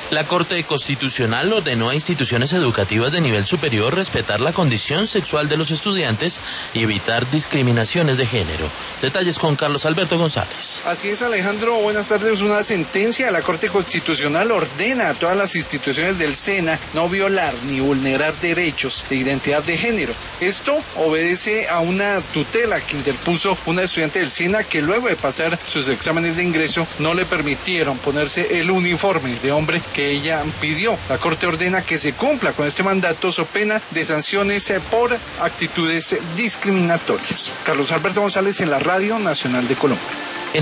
La Corte Constitucional ordenó a instituciones educativas de nivel superior respetar la condición sexual de los estudiantes y evitar discriminaciones de género. Detalles con Carlos Alberto González. Así es, Alejandro, buenas tardes. Una sentencia de la Corte Constitucional ordena a todas las instituciones del SENA no violar ni vulnerar derechos de identidad de género. Esto obedece a una tutela que interpuso una estudiante del SENA que luego de pasar sus exámenes de ingreso no le permitieron ponerse el uniforme de hombre que ella pidió. La Corte ordena que se cumpla con este mandato so pena de sanciones por actitudes discriminatorias. Carlos Alberto González en la Radio Nacional de Colombia.